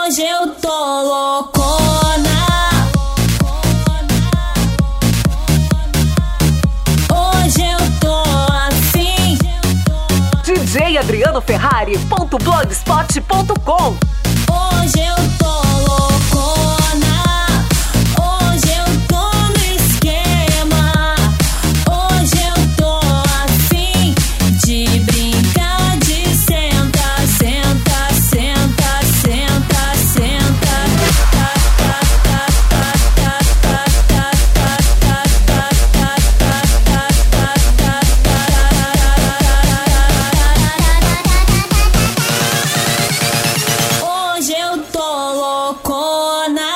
Hoje eu tô loucona. Hoje eu tô assim. djadrianoferrari.blogspot.com. Hoje eu tô loucona. Hoje eu tô no esquema. Hoje eu tô assim, de brincar, de senta, senta, senta, senta, senta. Hoje eu tô loucona.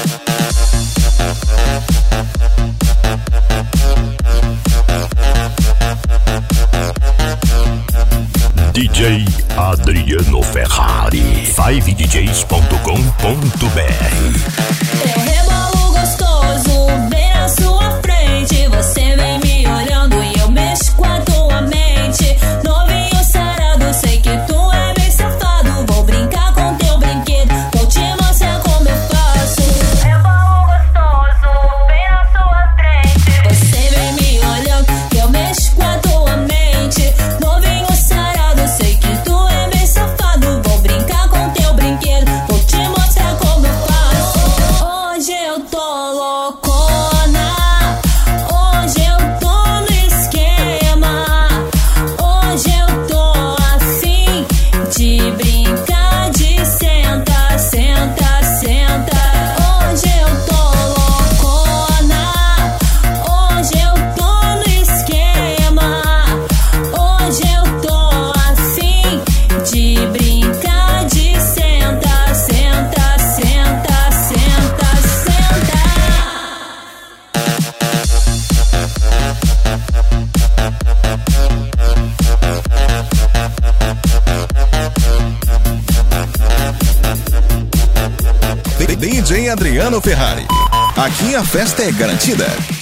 DJ Adriano Ferrari, 5djs.com.br. Eu rebolo gostoso bem na sua frente. Você vem me olhando e eu mexo com a tua mente. Novinho sarado, sei que tu é bem safado. Vou brincar com teu brinquedo, vou te mostrar como eu faço. Rebolo gostoso bem na sua frente. Você vem me olhando que eu mexo com a tua mente. Novinho sarado, sei que tu é bem safado. Vou brincar com teu brinquedo, vou te mostrar como eu faço. Hoje eu tô loucona. Hoje eu tô no esquema. Hoje eu tô assim, de brincar, de senta, senta, senta. Hoje eu tô loucona. Hoje eu tô no esquema. Hoje eu tô assim, de brincar, de senta, senta, senta, senta, senta. DJ Adriano Ferrari. Aqui a festa é garantida.